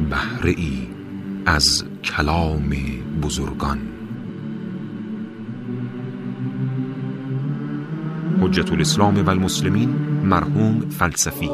بهره ای از کلام بزرگان. حجت الاسلام و المسلمین مرحوم فلسفی.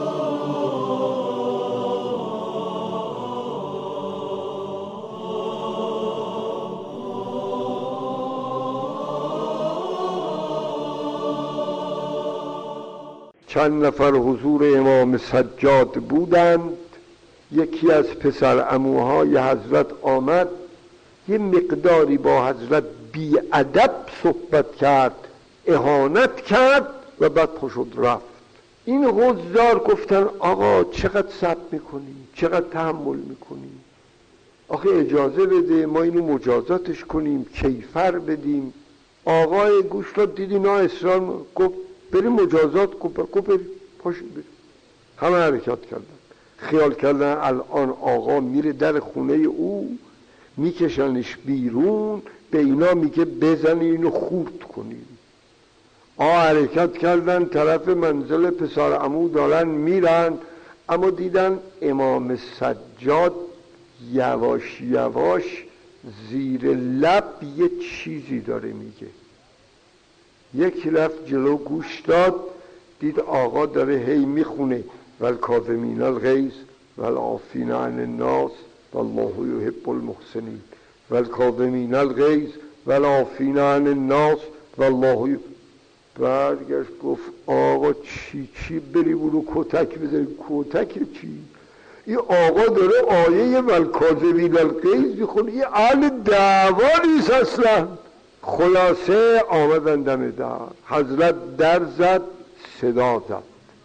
چند نفر حضور امام سجاد بودند. یکی از پسر عموهای حضرت آمد، یه مقداری با حضرت بی‌ادب صحبت کرد، اهانت کرد و بعد پاشد رفت. این حضار گفتن آقا چقدر صبر میکنی، چقدر تحمل میکنی، آخه اجازه بده ما اینو مجازاتش کنیم، کیفر بدیم. آقای گوش داد، دیدی نه اصرار، گفت بریم مجازات، گفت بریم، پاشید بریم. همه حرکت کردن. خیال کردن الان آقا میره در خونه او، میکشنش بیرون، به اینا میگه بزنی اینو خورد کنیم. حرکت کردن طرف منزل پسر عمو دارن میرن، اما دیدن امام سجاد یواش یواش زیر لب یه چیزی داره میگه. یکی رفت جلو گوش داد، دید آقا داره هی میخونه والکاظمین الغیظ والعافین عن الناس والله یحب المحسنین، والکاظمین الغیظ والعافین عن الناس والله. برگشت گفت آقا چی بری برو کتک بزنی؟ کتک چی؟ این آقا داره آیه والکاظمین الغیظ میخونه، این اهل دعوا نیست اصلا. خلاصه آمدن دم در، حضرت در زد، صدا زد.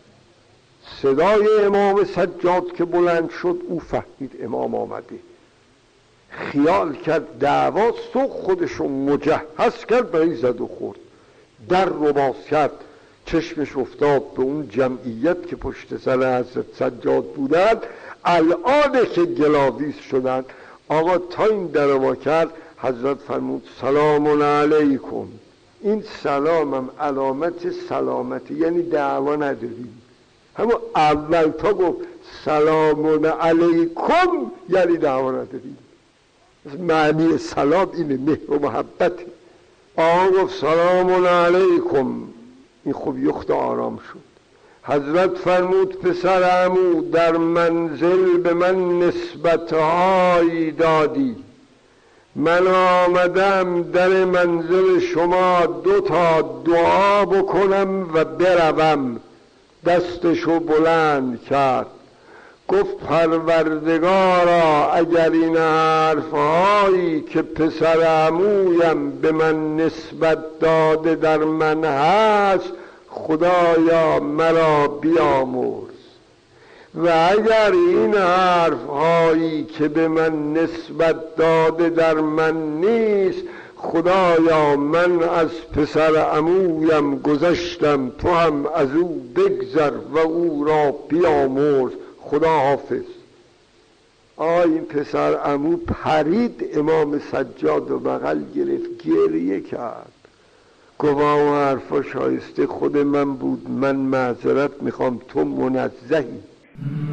صدای امام سجاد که بلند شد، او فهمید امام آمده، خیال کرد دعواست و خودشو مجهز کرد برای زد و خورد. در رو باز کرد، چشمش افتاد به اون جمعیت که پشت سر حضرت سجاد بودند. الان که گلاویز شدند، آقا تا این در رو با کرد، حضرت فرمود سلام علیکم. این سلام هم علامت سلامتی، یعنی دعوا نداریم. همون اول تا گفت سلام علیکم یعنی دعوا نداریم. معنی سلام اینه، مهر و محبته. آقا گفت سلام علیکم، این خوب یخت آرام شد. حضرت فرمود پسر عمو در منزل به من نسبتهایی دادی، من آمدم در منزل شما 2 تا دعا بکنم و بروم. دستشو بلند کرد، گفت پروردگارا اگر این حرفهایی که پسر عمویم به من نسبت داده در من هست، خدایا مرا بیامرز، و اگر این حرفهایی که به من نسبت داده در من نیست، خدایا من از پسر عمویم گذشتم، تو هم از او بگذر و او را بیامرز. خدا حافظ. این پسر عمو پرید، امام سجاد و بغل گرفت، گریه کرد، گفت اون حرفا شایسته خود من بود، من معذرت میخوام، تو منزهی.